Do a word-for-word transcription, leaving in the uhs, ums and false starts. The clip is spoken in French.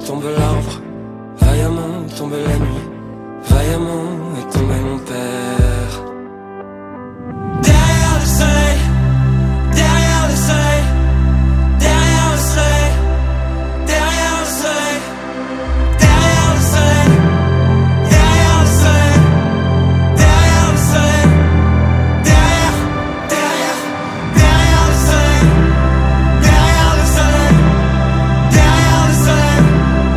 tombe l'arbre, vaillamment tombe la nuit, vaillamment est tombé mon père.